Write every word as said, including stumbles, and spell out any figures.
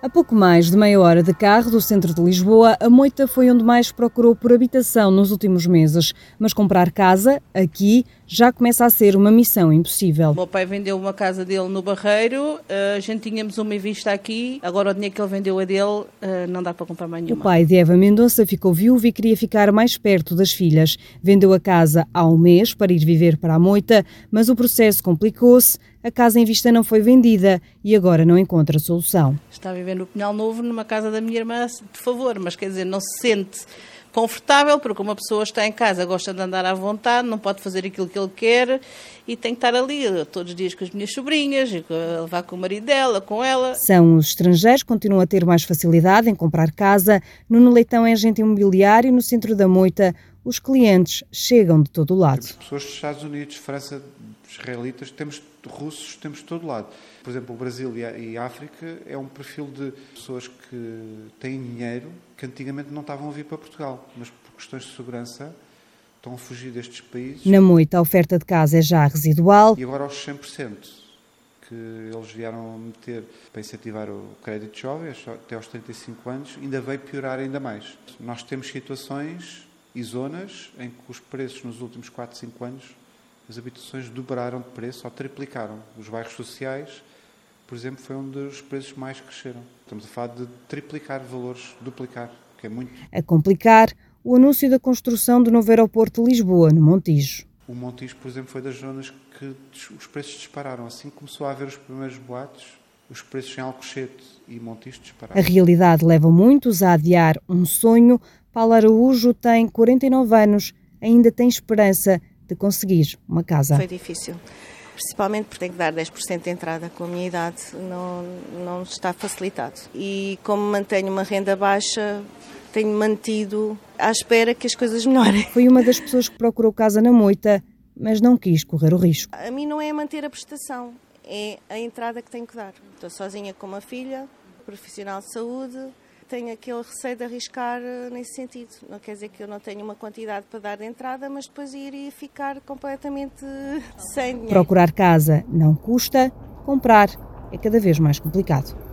A pouco mais de meia hora de carro do centro de Lisboa, a Moita foi onde mais procurou por habitação nos últimos meses. Mas comprar casa, aqui, já começa a ser uma missão impossível. O meu pai vendeu uma casa dele no Barreiro, a gente tínhamos uma em vista aqui, agora o dinheiro que ele vendeu a dele, não dá para comprar mais nenhuma. O pai de Eva Mendonça ficou viúvo e queria ficar mais perto das filhas. Vendeu a casa há um mês para ir viver para a Moita, mas o processo complicou-se, a casa em vista não foi vendida e agora não encontra solução. Está a viver no Pinhal Novo, numa casa da minha irmã, de favor, mas quer dizer, não se sente confortável, porque uma pessoa está em casa, gosta de andar à vontade, não pode fazer aquilo que ele quer e tem que estar ali todos os dias com as minhas sobrinhas, levar com o marido dela, com ela. São os estrangeiros que continuam a ter mais facilidade em comprar casa. Nuno Leitão é agente imobiliário no centro da Moita. Os clientes chegam de todo o lado. Temos pessoas dos Estados Unidos, França, israelitas, temos russos, temos de todo lado. Por exemplo, o Brasil e a África é um perfil de pessoas que têm dinheiro que antigamente não estavam a vir para Portugal, mas por questões de segurança estão a fugir destes países. Na Moita, a oferta de casa é já residual. E agora aos cem por cento que eles vieram meter para incentivar o crédito jovem, até aos trinta e cinco anos, ainda veio piorar ainda mais. Nós temos situações e zonas em que os preços nos últimos quatro, cinco anos, as habitações dobraram de preço ou triplicaram. Os bairros sociais, por exemplo, foi onde os preços mais cresceram. Estamos a falar de triplicar valores, duplicar, que é muito. A complicar, o anúncio da construção do novo aeroporto de Lisboa, no Montijo. O Montijo, por exemplo, foi das zonas que os preços dispararam. Assim que começou a haver os primeiros boatos, os preços em Alcochete e Montijo dispararam. A realidade leva muitos a adiar um sonho. Paulo Araújo tem quarenta e nove anos, ainda tem esperança de conseguir uma casa. Foi difícil, principalmente porque tenho que dar dez por cento de entrada com a minha idade, não, não está facilitado. E como mantenho uma renda baixa, tenho mantido à espera que as coisas melhorem. Foi uma das pessoas que procurou casa na Moita, mas não quis correr o risco. A mim não é manter a prestação, é a entrada que tenho que dar. Estou sozinha com uma filha, profissional de saúde. Tenho aquele receio de arriscar nesse sentido. Não quer dizer que eu não tenha uma quantidade para dar de entrada, mas depois iria ficar completamente sem dinheiro. Procurar casa não custa, comprar é cada vez mais complicado.